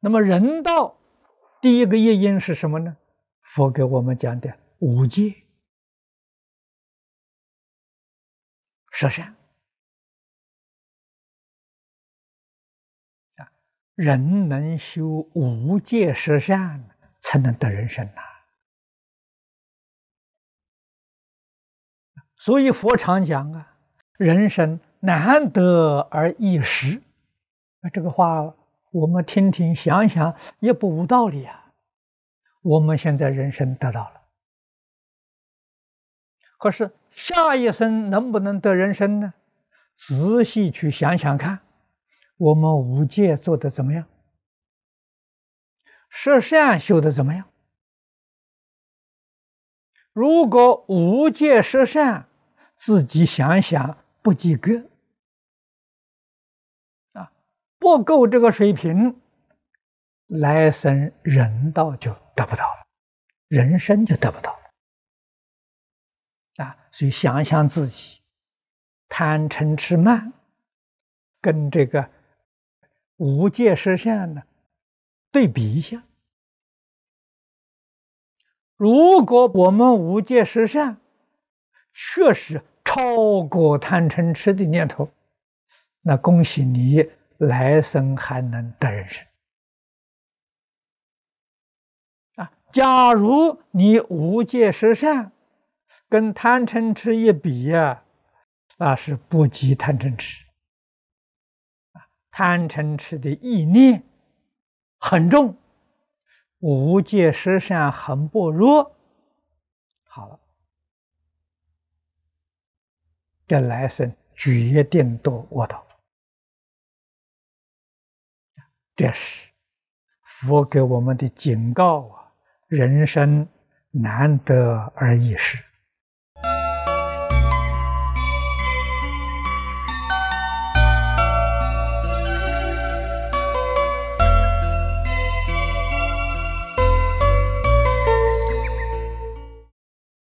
那么人道第一个业因是什么呢？佛给我们讲的五戒，摄善。人能修无戒摄善，才能得人身呐。所以佛常讲啊，人生难得而易失。这个话我们听听想想也不无道理啊。我们现在人生得到了，可是下一生能不能得人身呢？仔细去想想看，我们五戒做得怎么样？摄善修得怎么样？如果无戒摄善，自己想想不及格啊，不够这个水平，来生人道就得不到了，人生就得不到了啊。所以想想自己贪嗔痴慢，跟这个无戒摄善呢对比一下。如果我们无戒摄善，确实超过贪嗔痴的念头，那恭喜你，来生还能得人身啊！假如你无戒摄善，跟贪嗔痴一比呀，是不及贪嗔痴。贪嗔痴的意念很重，无戒摄善很薄弱。好了，这来生决定堕恶道。这是佛给我们的警告啊！人生难得而易失。